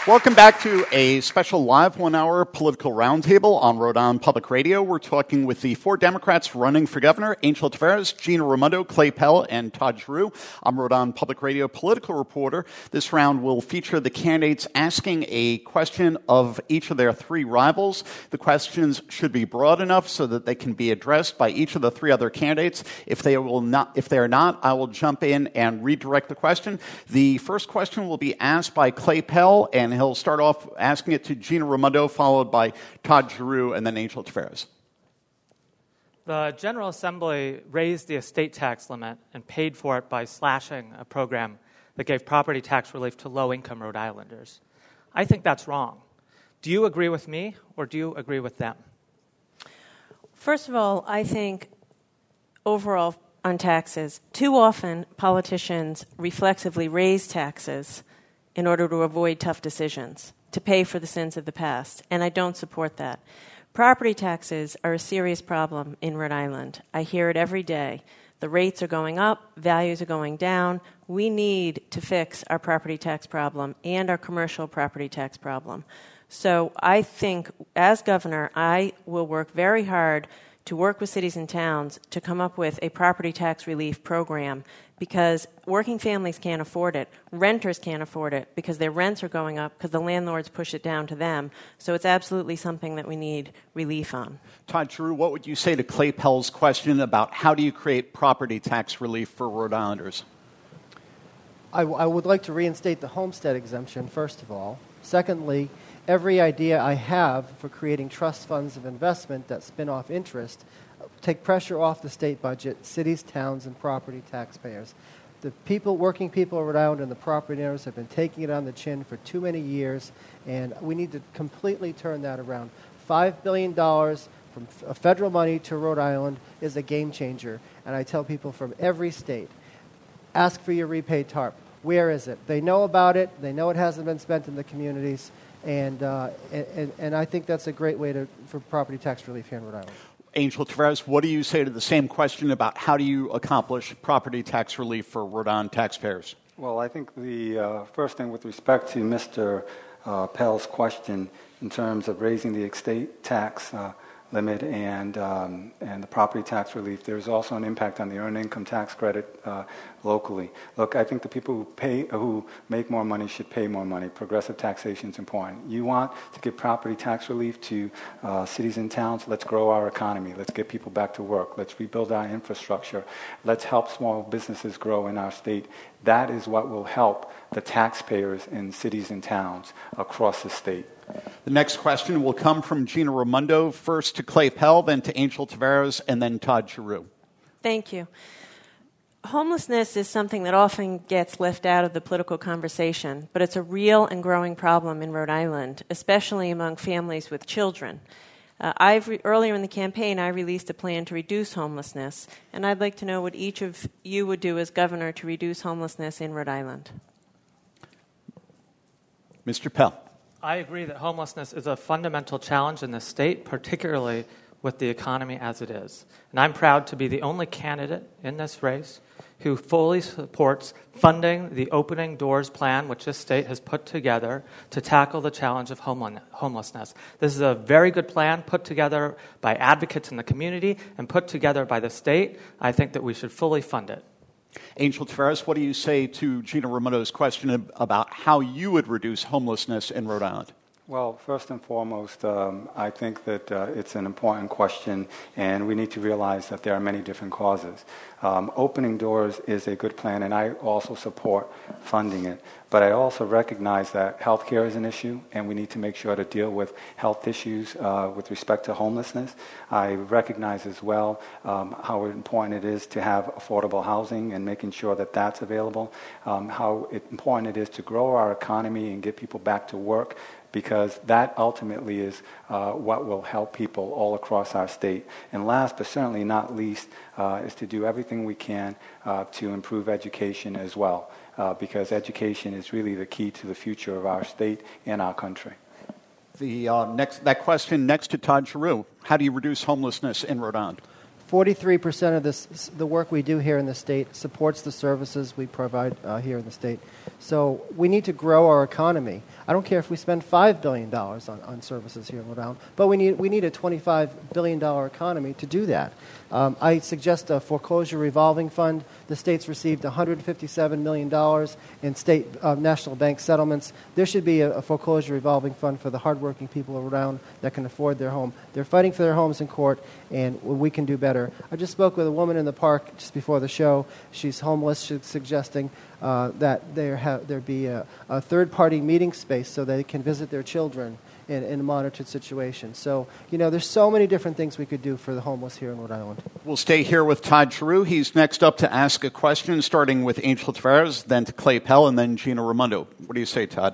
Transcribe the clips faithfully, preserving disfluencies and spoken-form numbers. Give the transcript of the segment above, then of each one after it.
Welcome back to a special live one-hour political roundtable on Rhode Island Public Radio. We're talking with the four Democrats running for governor, Angel Taveras, Gina Raimondo, Clay Pell, and Todd Giroux. I'm Rhode Island Public Radio political reporter. This round will feature the candidates asking a question of each of their three rivals. The questions should be broad enough so that they can be addressed by each of the three other candidates. If they will not, if they are not, I will jump in and redirect the question. The first question will be asked by Clay Pell, and he'll start off asking it to Gina Raimondo, followed by Todd Giroux, and then Angel Taveras. The General Assembly raised the estate tax limit and paid for it by slashing a program that gave property tax relief to low-income Rhode Islanders. I think that's wrong. Do you agree with me, or do you agree with them? First of all, I think overall on taxes, too often politicians reflexively raise taxes in order to avoid tough decisions, to pay for the sins of the past, and I don't support that. Property taxes are a serious problem in Rhode Island. I hear it every day. The rates are going up, values are going down. We need to fix our property tax problem and our commercial property tax problem. So I think, as governor, I will work very hard to work with cities and towns to come up with a property tax relief program, because working families can't afford it. Renters can't afford it because their rents are going up because the landlords push it down to them. So it's absolutely something that we need relief on. Todd Giroux, what would you say to Clay Pell's question about how do you create property tax relief for Rhode Islanders? I, w- I would like to reinstate the homestead exemption, first of all. Secondly, every idea I have for creating trust funds of investment that spin off interest take pressure off the state budget, cities, towns, and property taxpayers. The people, working people of Rhode Island and the property owners have been taking it on the chin for too many years, and we need to completely turn that around. Five billion dollars from f- federal money to Rhode Island is a game changer, and I tell people from every state, ask for your repaid TARP. Where is it? They know about it. They know it hasn't been spent in the communities, and uh, and, and I think that's a great way to for property tax relief here in Rhode Island. Angel Taveras, what do you say to the same question about how do you accomplish property tax relief for Rhode Island taxpayers? Well, I think the uh, first thing with respect to Mister Uh, Pell's question in terms of raising the estate tax uh, limit and um, and the property tax relief, there's also an impact on the earned income tax credit uh, locally. Look, I think the people who pay, who make more money should pay more money. Progressive taxation is important. You want to give property tax relief to uh, cities and towns? Let's grow our economy. Let's get people back to work. Let's rebuild our infrastructure. Let's help small businesses grow in our state. That is what will help the taxpayers in cities and towns across the state. The next question will come from Gina Raimondo, first to Clay Pell, then to Angel Taveras, and then Todd Giroux. Thank you. Homelessness is something that often gets left out of the political conversation, but it's a real and growing problem in Rhode Island, especially among families with children. Uh, I've re- earlier in the campaign, I released a plan to reduce homelessness, and I'd like to know what each of you would do as governor to reduce homelessness in Rhode Island. Mister Pell. I agree that homelessness is a fundamental challenge in the state, particularly with the economy as it is. And I'm proud to be the only candidate in this race who fully supports funding the Opening Doors plan, which this state has put together to tackle the challenge of homelessness. This is a very good plan put together by advocates in the community and put together by the state. I think that we should fully fund it. Angel Taveras, what do you say to Gina Raimondo's question about how you would reduce homelessness in Rhode Island? Well, first and foremost, um, I think that uh, it's an important question, and we need to realize that there are many different causes. Um, opening Doors is a good plan, and I also support funding it. But I also recognize that healthcare is an issue, and we need to make sure to deal with health issues uh, with respect to homelessness. I recognize as well um, how important it is to have affordable housing and making sure that that's available, um, how it, important it is to grow our economy and get people back to work, because that ultimately is uh, what will help people all across our state. And last but certainly not least uh, is to do everything we can uh, to improve education as well, uh, because education is really the key to the future of our state and our country. The uh, next that question next to Todd Giroux. How do you reduce homelessness in Rhode Island? forty-three percent of this, the work we do here in the state supports the services we provide uh, here in the state. So we need to grow our economy. I don't care if we spend five billion dollars on, on services here in Rhode Island, but we need, we need a twenty-five billion dollars economy to do that. Um, I suggest a foreclosure revolving fund. The state's received one hundred fifty-seven million dollars in state uh, national bank settlements. There should be a, a foreclosure revolving fund for the hardworking people of Rhode Island that can afford their home. They're fighting for their homes in court, and we can do better. I just spoke with a woman in the park just before the show. She's homeless. She's suggesting uh, that there ha- there be a, a third-party meeting space so they can visit their children in, in a monitored situation. So, you know, there's so many different things we could do for the homeless here in Rhode Island. We'll stay here with Todd Giroux. He's next up to ask a question, starting with Angel Tavares, then to Clay Pell, and then Gina Raimondo. What do you say, Todd?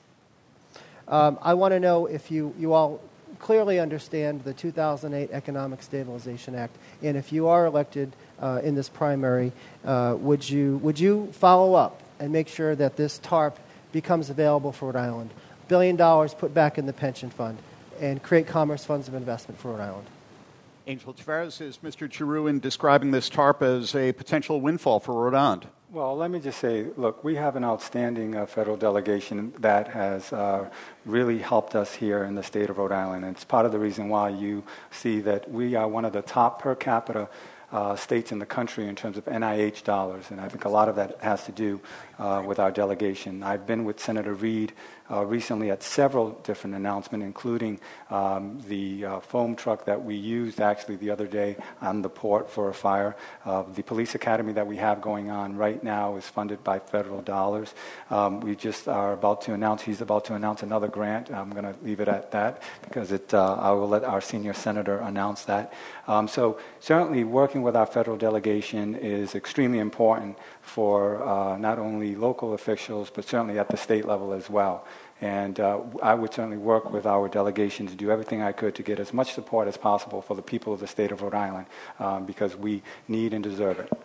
Um, I want to know if you, you all clearly understand the two thousand eight Economic Stabilization Act, and if you are elected uh, in this primary, uh, would you would you follow up and make sure that this TARP becomes available for Rhode Island? Billion dollars put back in the pension fund, and create commerce funds of investment for Rhode Island. Angel Tavares, is Mister Giroux in describing this TARP as a potential windfall for Rhode Island? Well, let me just say, look, we have an outstanding uh, federal delegation that has uh, really helped us here in the state of Rhode Island. And it's part of the reason why you see that we are one of the top per capita uh, states in the country in terms of N I H dollars. And I think a lot of that has to do uh, with our delegation. I've been with Senator Reid Uh, recently at several different announcements, including um, the uh, foam truck that we used actually the other day on the port for a fire. Uh, the police academy that we have going on right now is funded by federal dollars. Um, we just are about to announce, he's about to announce another grant. I'm going to leave it at that because it, uh, I will let our senior senator announce that. Um, so certainly working with our federal delegation is extremely important for uh, not only local officials, but certainly at the state level as well. And uh, I would certainly work with our delegation to do everything I could to get as much support as possible for the people of the state of Rhode Island, um, because we need and deserve it.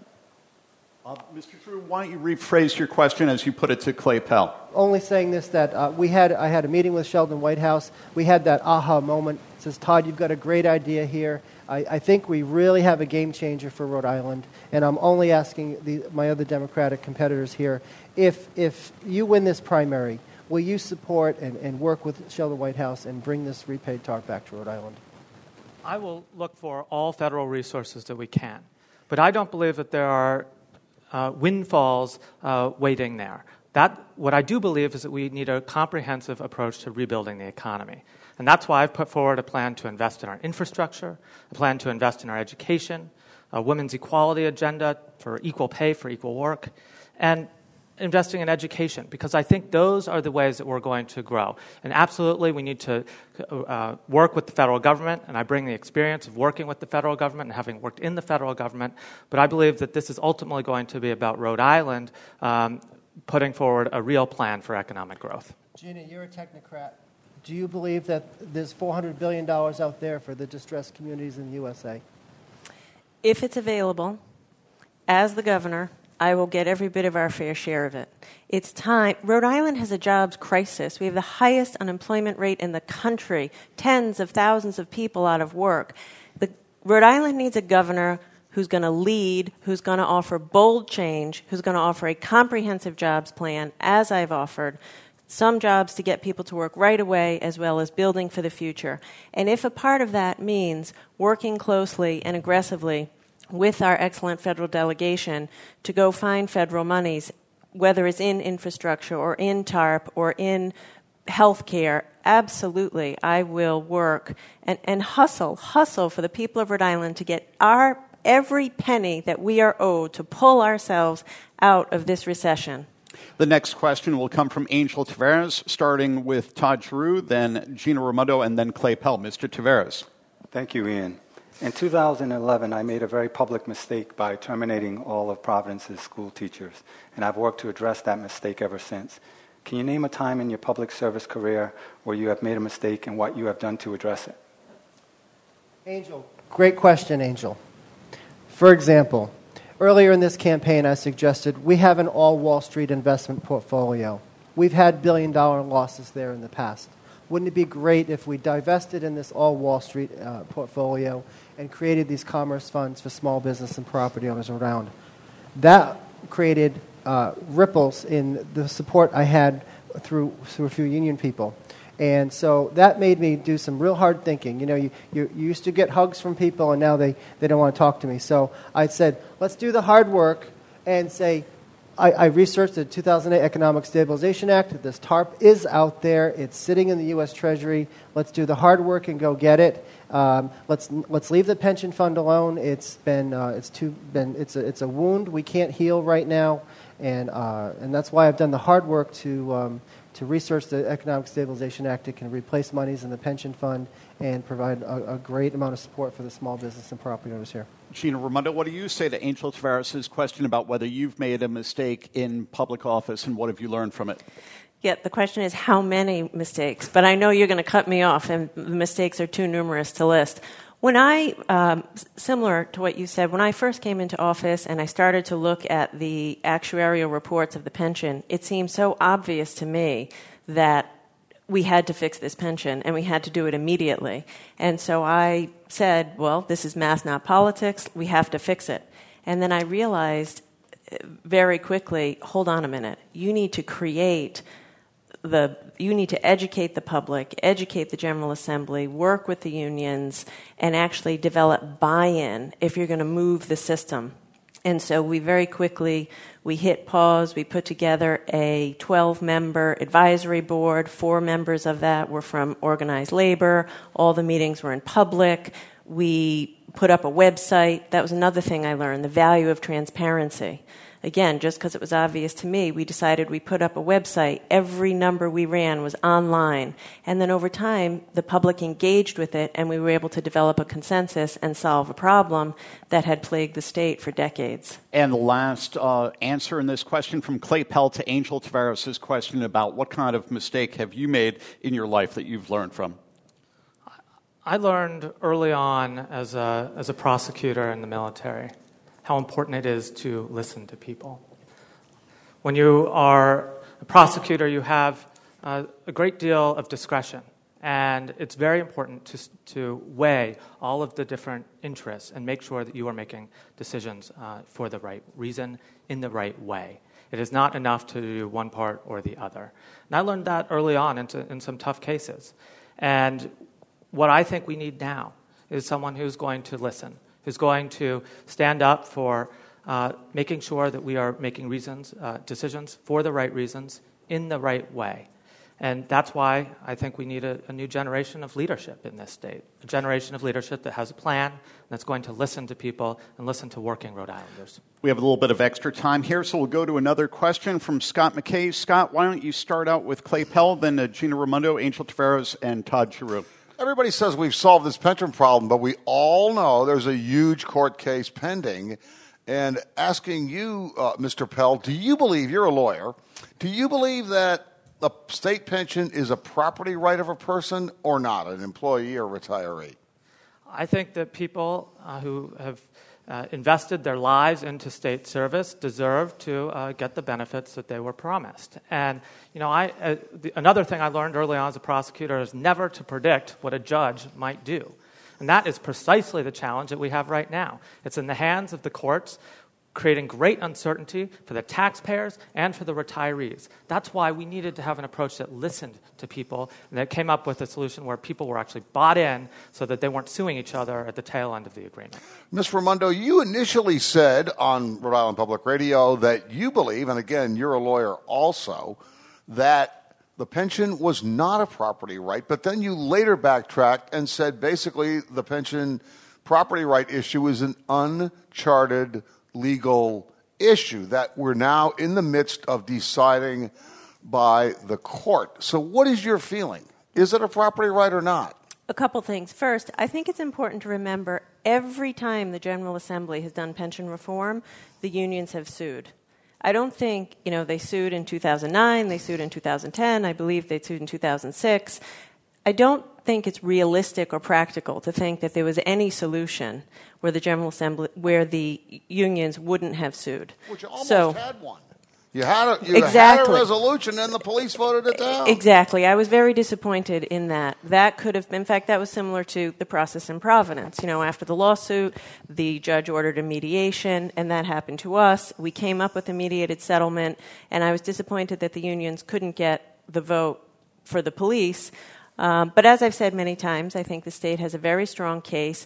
Uh, Mister Giroux, why don't you rephrase your question as you put it to Clay Pell? Only saying this, that uh, we had, I had a meeting with Sheldon Whitehouse. We had that aha moment. It says, Todd, you've got a great idea here. I, I think we really have a game changer for Rhode Island. And I'm only asking the, my other Democratic competitors here, if, if you win this primary, will you support and, and work with Sheldon Whitehouse and bring this repaid TARP back to Rhode Island? I will look for all federal resources that we can. But I don't believe that there are uh, windfalls uh, waiting there. That, what I do believe is that we need a comprehensive approach to rebuilding the economy. And that's why I've put forward a plan to invest in our infrastructure, a plan to invest in our education, a women's equality agenda for equal pay for equal work, and investing in education, because I think those are the ways that we're going to grow. And absolutely, we need to uh, work with the federal government, and I bring the experience of working with the federal government and having worked in the federal government, but I believe that this is ultimately going to be about Rhode Island um, putting forward a real plan for economic growth. Gina, you're a technocrat. Do you believe that there's four hundred billion dollars out there for the distressed communities in the U S A? If it's available, as the governor, I will get every bit of our fair share of it. It's time. Rhode Island has a jobs crisis. We have the highest unemployment rate in the country, tens of thousands of people out of work. The, Rhode Island needs a governor who's going to lead, who's going to offer bold change, who's going to offer a comprehensive jobs plan, as I've offered, some jobs to get people to work right away, as well as building for the future. And if a part of that means working closely and aggressively with our excellent federal delegation to go find federal monies, whether it's in infrastructure or in TARP or in health care, absolutely, I will work and, and hustle, hustle for the people of Rhode Island to get our every penny that we are owed to pull ourselves out of this recession. The next question will come from Angel Tavares, starting with Todd Giroux, then Gina Raimondo, and then Clay Pell. Mister Tavares. Thank you, Ian. In two thousand eleven, I made a very public mistake by terminating all of Providence's school teachers, and I've worked to address that mistake ever since. Can you name a time in your public service career where you have made a mistake and what you have done to address it? Angel, great question, Angel. For example, earlier in this campaign, I suggested we have an all Wall Street investment portfolio. We've had billion-dollar losses there in the past. wouldn't it be great if we divested in this all Wall Street uh, portfolio and created these commerce funds for small business and property owners around? That created uh, ripples in the support I had through, through a few union people. And so that made me do some real hard thinking. You know, you, you, you used to get hugs from people, and now they, they don't want to talk to me. So I said, let's do the hard work and say, I, I researched the two thousand eight Economic Stabilization Act. This TARP is out there. It's sitting in the U S Treasury. Let's do the hard work and go get it. Um, let's let's leave the pension fund alone. It's been uh, it's too been it's a it's a wound we can't heal right now, and uh, and that's why I've done the hard work to. Um, to research the Economic Stabilization Act. It can replace monies in the pension fund and provide a, a great amount of support for the small business and property owners here. Gina Raimondo, what do you say to Angel Tavares' question about whether you've made a mistake in public office and what have you learned from it? Yeah, the question is how many mistakes, but I know you're going to cut me off, and the mistakes are too numerous to list. When I, um, similar to what you said, when I first came into office and I started to look at the actuarial reports of the pension, it seemed so obvious to me that we had to fix this pension and we had to do it immediately. And so I said, well, this is math, not politics. We have to fix it. And then I realized very quickly, hold on a minute. You need to create the you need to educate the public, educate the General Assembly, work with the unions, and actually develop buy-in if you're going to move the system. And so we very quickly, we hit pause. We put together a twelve-member advisory board. Four members of that were from organized labor. All the meetings were in public. We put up a website. That was another thing I learned, the value of transparency. Again, just because it was obvious to me, we decided we put up a website. Every number we ran was online. And then over time, the public engaged with it, and we were able to develop a consensus and solve a problem that had plagued the state for decades. And the last uh, answer in this question from Clay Pell to Angel Tavares' question about what kind of mistake have you made in your life that you've learned from? I learned early on as a, as a prosecutor in the military how important it is to listen to people. When you are a prosecutor, you have uh, a great deal of discretion, and it's very important to, to weigh all of the different interests and make sure that you are making decisions uh, for the right reason, in the right way. It is not enough to do one part or the other. And I learned that early on into, in some tough cases. And what I think we need now is someone who's going to listen, who's going to stand up for uh, making sure that we are making reasons, uh, decisions for the right reasons in the right way. And that's why I think we need a, a new generation of leadership in this state, a generation of leadership that has a plan, that's going to listen to people and listen to working Rhode Islanders. We have a little bit of extra time here, so we'll go to another question from Scott McKay. Scott, why don't you start out with Clay Pell, then uh, Gina Raimondo, Angel Tavares, and Todd Giroux. Everybody says we've solved this pension problem, but we all know there's a huge court case pending. And asking you, uh, Mister Pell, do you believe, you're a lawyer, do you believe that a state pension is a property right of a person or not, an employee or retiree? I think that people uh, who have uh, invested their lives into state service deserve to uh, get the benefits that they were promised. And, you know, I uh, the, another thing I learned early on as a prosecutor is never to predict what a judge might do. And that is precisely the challenge that we have right now. It's in the hands of the courts, creating great uncertainty for the taxpayers and for the retirees. That's why we needed to have an approach that listened to people and that came up with a solution where people were actually bought in so that they weren't suing each other at the tail end of the agreement. Miz Raimondo, you initially said on Rhode Island Public Radio that you believe, and again, you're a lawyer also, that the pension was not a property right, but then you later backtracked and said basically the pension property right issue is an uncharted legal issue that we're now in the midst of deciding by the court. So what is your feeling? Is it a property right or not? A couple things. First, I think it's important to remember every time the General Assembly has done pension reform, the unions have sued. I don't think, you know, they sued in two thousand nine, they sued in two thousand ten, I believe they sued in two thousand six. I don't think it's realistic or practical to think that there was any solution where the General Assembly, where the unions wouldn't have sued. Which almost so, had one. You had a, you Exactly. had a resolution, and the police voted it down. Exactly. I was very disappointed in that. That could have, in fact, that was similar to the process in Providence. You know, after the lawsuit, the judge ordered a mediation, and that happened to us. We came up with a mediated settlement, and I was disappointed that the unions couldn't get the vote for the police. Um, but as I've said many times, I think the state has a very strong case.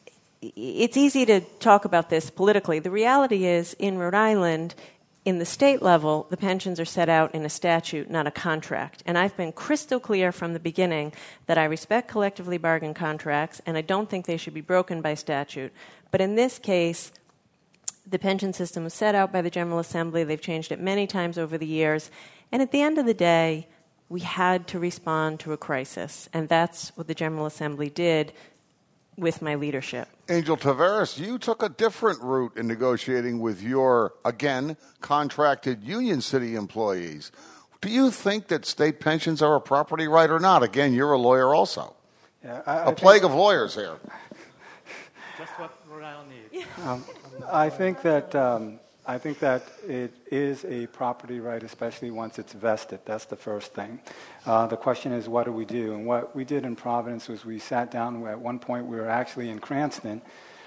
It's easy to talk about this politically. The reality is, in Rhode Island, in the state level, the pensions are set out in a statute, not a contract. And I've been crystal clear from the beginning that I respect collectively bargained contracts, and I don't think they should be broken by statute. But in this case, the pension system was set out by the General Assembly. They've changed it many times over the years. And at the end of the day, we had to respond to a crisis. And that's what the General Assembly did with my leadership. Angel Taveras, you took a different route in negotiating with your, again, contracted Union City employees. Do you think that state pensions are a property right or not? Again, you're a lawyer also. Yeah, I, I a plague of lawyers here. Just what Rhode Island needs. Um, I think that um, I think that it is a property right, especially once it's vested. That's the first thing. Uh, the question is, what do we do? And what we did in Providence was we sat down. At one point, we were actually in Cranston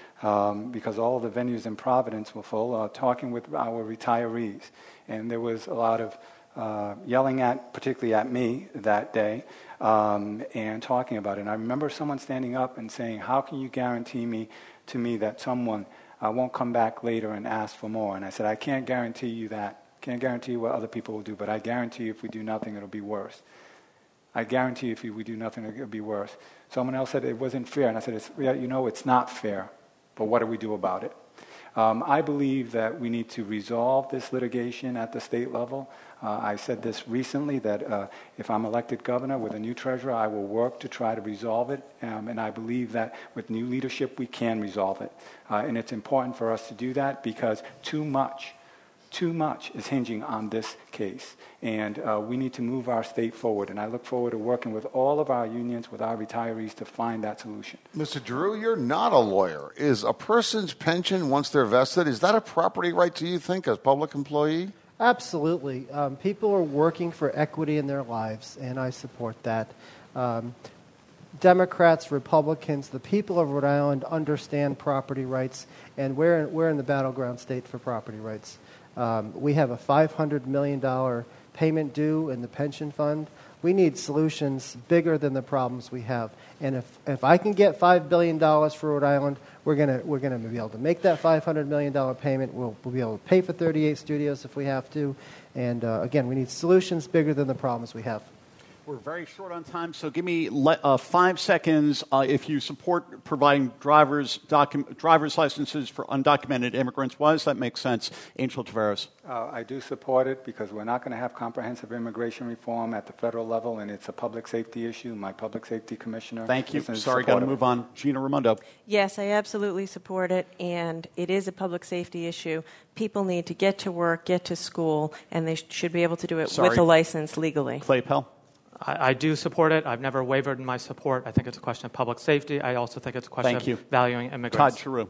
um, because all the venues in Providence were full, uh, talking with our retirees. And there was a lot of uh, yelling at, particularly at me that day, um, and talking about it. And I remember someone standing up and saying, how can you guarantee me to me that someone I won't come back later and ask for more? And I said, I can't guarantee you that. Can't guarantee you what other people will do, but I guarantee you if we do nothing, it'll be worse. I guarantee you if we do nothing, it'll be worse. Someone else said it wasn't fair, and I said, it's, yeah, you know, it's not fair, but what do we do about it? Um, I believe that we need to resolve this litigation at the state level. Uh, I said this recently, that uh, if I'm elected governor with a new treasurer, I will work to try to resolve it, um, and I believe that with new leadership, we can resolve it. Uh, and it's important for us to do that because too much, too much is hinging on this case, and uh, we need to move our state forward, and I look forward to working with all of our unions, with our retirees, to find that solution. Mister Drew, you're not a lawyer. Is a person's pension, once they're vested, is that a property right, do you think, as public employee? Absolutely. Um, people are working for equity in their lives, and I support that. Um, Democrats, Republicans, the people of Rhode Island understand property rights, and we're in, we're in the battleground state for property rights. Um, we have a five hundred million dollars payment due in the pension fund. We need solutions bigger than the problems we have. And if, if I can get five billion dollars for Rhode Island, we're going we're gonna be able to make that five hundred million dollars payment. We'll, we'll be able to pay for thirty-eight studios if we have to. And uh, again, we need solutions bigger than the problems we have. We're very short on time, so give me le- uh, five seconds uh, if you support providing driver's docu- driver's licenses for undocumented immigrants. Why does that make sense? Angel Taveras. Uh, I do support it because we're not going to have comprehensive immigration reform at the federal level, and it's a public safety issue. My public safety commissioner. Thank you. Sorry, got to move on. Gina Raimondo. Yes, I absolutely support it, and it is a public safety issue. People need to get to work, get to school, and they sh- should be able to do it Sorry. with a license legally. Clay Pell. I, I do support it. I've never wavered in my support. I think it's a question of public safety. I also think it's a question Thank of you. valuing immigrants. Todd Giroux.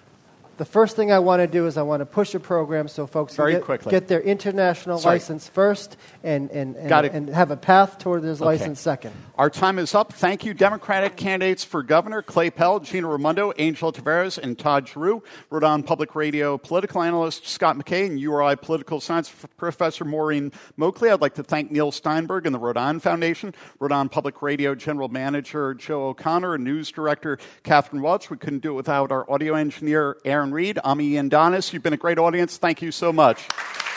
The first thing I want to do is I want to push a program so folks Very can get, quickly. get their international Sorry. license first and, and, and, Got it. and have a path toward this Okay. license second. Our time is up. Thank you, Democratic candidates for governor, Clay Pell, Gina Raimondo, Angel Taveras, and Todd Giroux. Rhode Island Public Radio political analyst Scott McKay and U R I political science f- professor Maureen Moakley. I'd like to thank Neil Steinberg and the Rhode Island Foundation, Rhode Island Public Radio general manager Joe O'Connor, and news director Catherine Welch. We couldn't do it without our audio engineer Aaron Reed. I'm Ian Donis. You've been a great audience. Thank you so much.